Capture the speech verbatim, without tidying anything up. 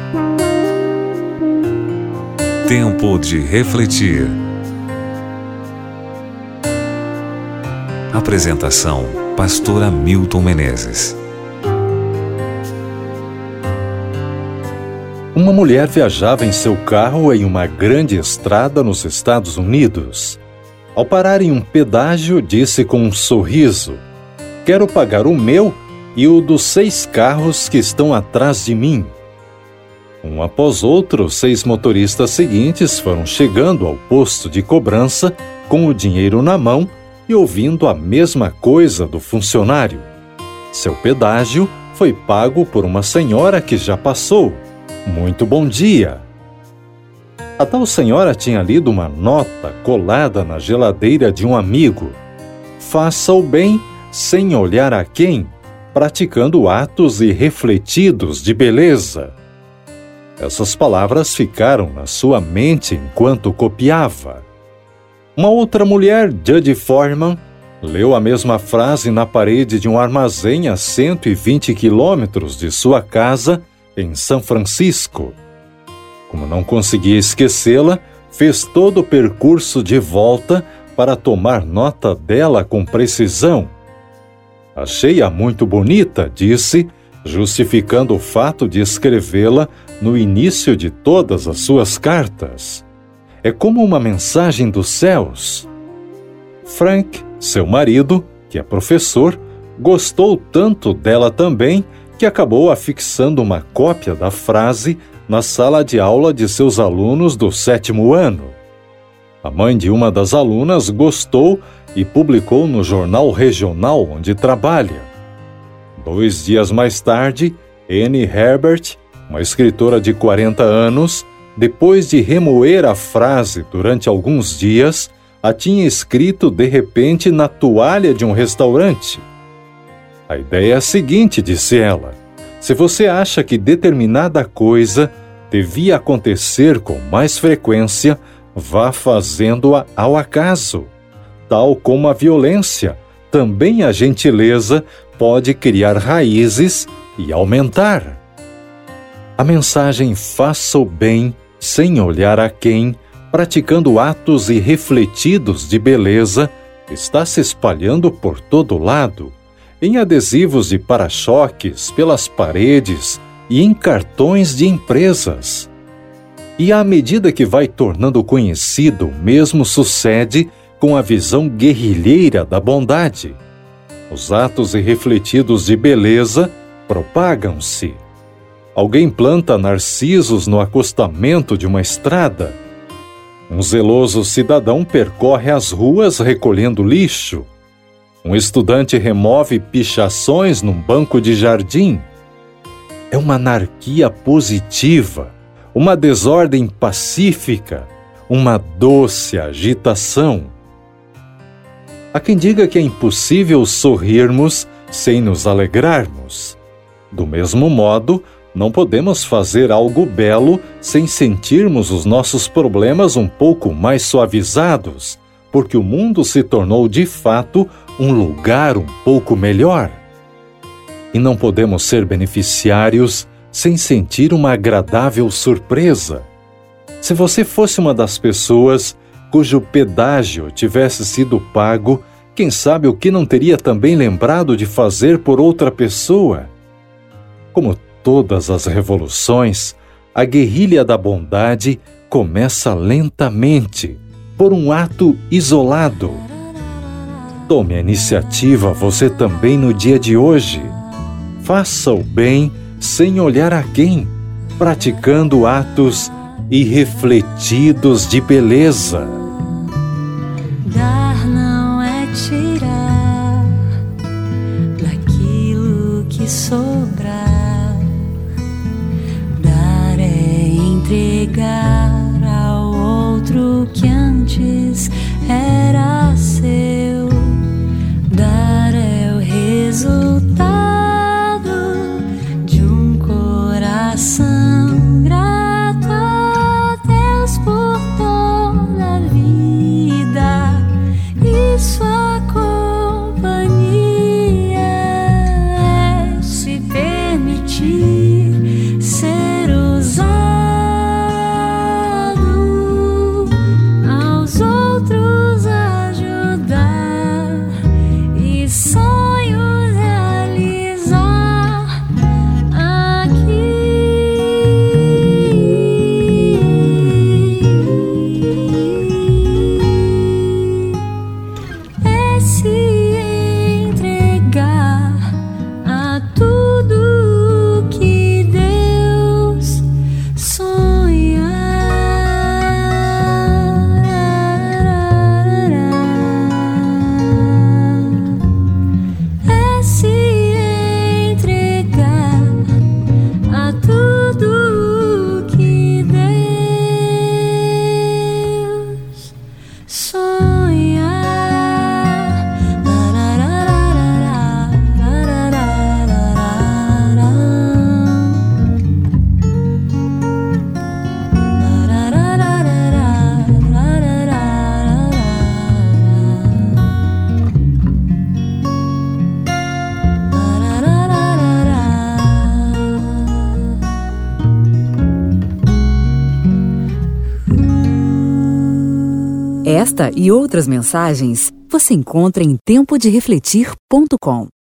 Tempo de refletir. Apresentação: Pastor Hamilton Menezes. Uma mulher viajava em seu carro em uma grande estrada nos Estados Unidos. Ao parar em um pedágio, disse com um sorriso: "Quero pagar o meu e o dos seis carros que estão atrás de mim." Um após outro, os seis motoristas seguintes foram chegando ao posto de cobrança com o dinheiro na mão e ouvindo a mesma coisa do funcionário. Seu pedágio foi pago por uma senhora que já passou. "Muito bom dia." A tal senhora tinha lido uma nota colada na geladeira de um amigo: "Faça o bem sem olhar a quem, praticando atos irrefletidos de beleza." Essas palavras ficaram na sua mente enquanto copiava. Uma outra mulher, Judith Foreman, leu a mesma frase na parede de um armazém a cento e vinte quilômetros de sua casa em São Francisco. Como não conseguia esquecê-la, fez todo o percurso de volta para tomar nota dela com precisão. "Achei-a muito bonita", disse, justificando o fato de escrevê-la no início de todas as suas cartas. "É como uma mensagem dos céus." Frank, seu marido, que é professor, gostou tanto dela também que acabou afixando uma cópia da frase na sala de aula de seus alunos do sétimo ano. A mãe de uma das alunas gostou e publicou no jornal regional onde trabalha. Dois dias mais tarde, Anne Herbert, uma escritora de quarenta anos, depois de remoer a frase durante alguns dias, a tinha escrito de repente na toalha de um restaurante. "A ideia é a seguinte", disse ela: "se você acha que determinada coisa devia acontecer com mais frequência, vá fazendo-a ao acaso. Tal como a violência, também a gentileza pode criar raízes e aumentar." A mensagem "faça o bem sem olhar a quem", praticando atos irrefletidos de beleza, está se espalhando por todo lado, em adesivos de para-choques, pelas paredes e em cartões de empresas. E à medida que vai tornando conhecido, o mesmo sucede com a visão guerrilheira da bondade. Os atos irrefletidos de beleza propagam-se. Alguém planta narcisos no acostamento de uma estrada. Um zeloso cidadão percorre as ruas recolhendo lixo. Um estudante remove pichações num banco de jardim. É uma anarquia positiva, uma desordem pacífica, uma doce agitação. Há quem diga que é impossível sorrirmos sem nos alegrarmos. Do mesmo modo, não podemos fazer algo belo sem sentirmos os nossos problemas um pouco mais suavizados, porque o mundo se tornou de fato um lugar um pouco melhor. E não podemos ser beneficiários sem sentir uma agradável surpresa. Se você fosse uma das pessoas cujo pedágio tivesse sido pago, quem sabe o que não teria também lembrado de fazer por outra pessoa? Como todas as revoluções, a guerrilha da bondade começa lentamente, por um ato isolado. Tome a iniciativa você também no dia de hoje. Faça o bem sem olhar a quem, praticando atos irrefletidos de beleza. Dar não é tirar daquilo que sobrar. Dar é entregar ao outro que antes era seu. Dar é o resultado de um coração grato a Deus por toda a vida e sua companhia. É se permitir ser usado Esta e outras mensagens você encontra em tempo de refletir ponto com.